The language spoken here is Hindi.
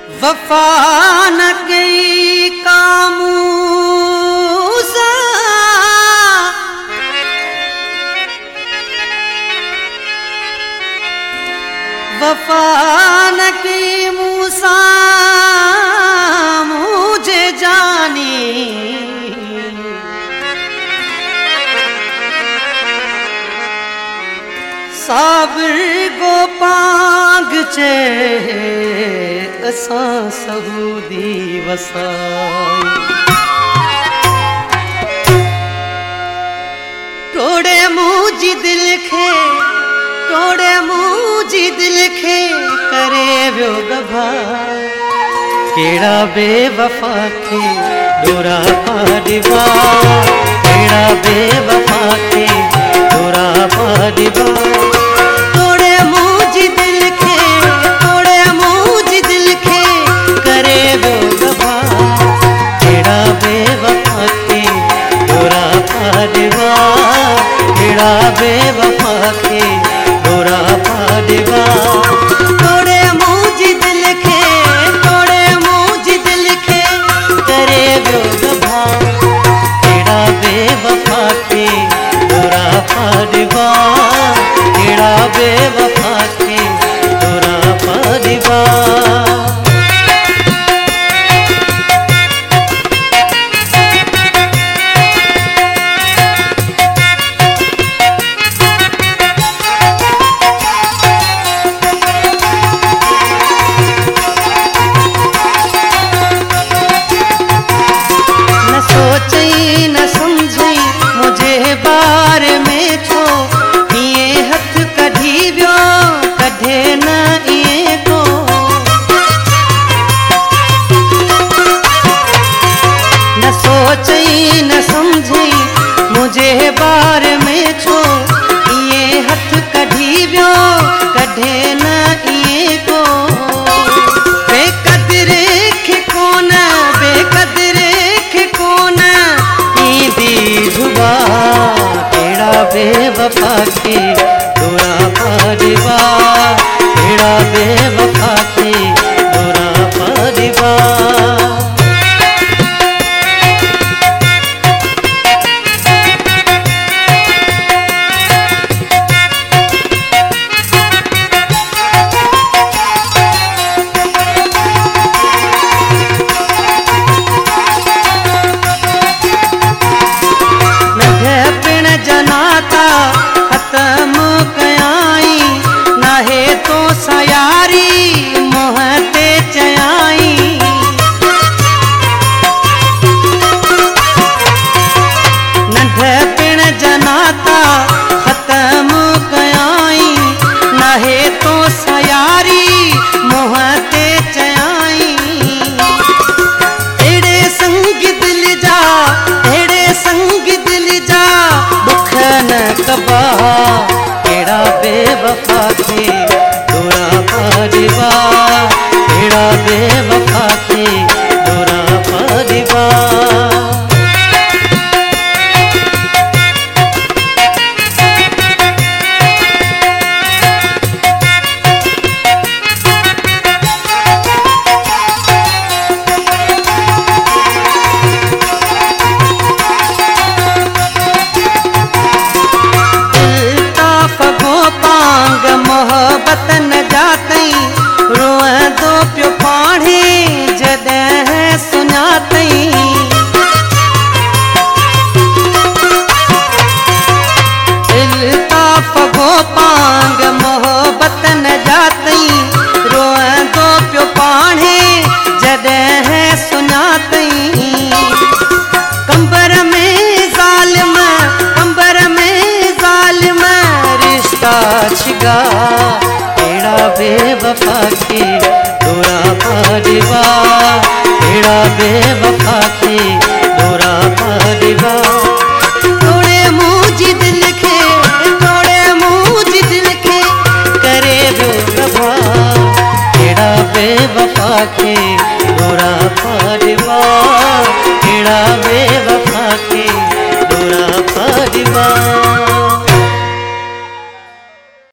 वफा न कई कामूसा वफा न की मूसा मुझे जानी साबिर गो पांग चे असां सहूदी वसाई टोड़े मुझी दिल खे टोड़े मुझी दिल खे करे वियो गभा केड़ा बेवफा खे डोरा पाडिवा केड़ा बेवफा खे डोरा पाडिवा टोड़े मुझी दिल खे टोड़े मुझी दिल खे करे वियो गभा केड़ा बेवफा खे डोरा पाडिवा केड़ा बेवफा खे डोरा पाडिवा टोड़े मुझी दिल खे टोड़े मुझी दिल खे करे वियो गभा केड़ा बेवफा खे डोरा पाडिवा केड़ा बेवफा खे डोरा पाडिवा न समझी मुझे बार में छो ये हथ कढ़ी वियो कढ़े न इए को बेकदरे खे कोन ईंदी जुबा केड़ा बेवफा खे डोरा पाडिवा केड़ा बेवफा खे डोरा पाडिवा जनाता खत्म कयाई नाहे तो सयारी मोहते चयाई नंढ पिण जनाता खत्म कयाई नाहे तो सयारी मोहते चयाई एड़े संग दिल जा एड़े संग दिल जा न कबा केड़ा बेवफा खे डोरा पाडिवा केड़ा बेवफा खे डोरा पाडिवा मोहब्बत न जातई रोअंदो पियो पाणे जॾहिं सुञातई इल्ताफ गो पांग मोहब्बत न जातई रोअंदो पियो पाणे जॾहिं सुञातई कंबर में ज़ालिम रिश्ता छिगा केड़ा बेवफा खे डोरा पाडिवा केड़ा बेवफा खे डोरा पाडिवा टोड़े मुझी दिल खे करे वियो गभा केड़ा बेवफा खे डोरा पाडिवा केड़ा बेवफा खे डोरा पाडिवा।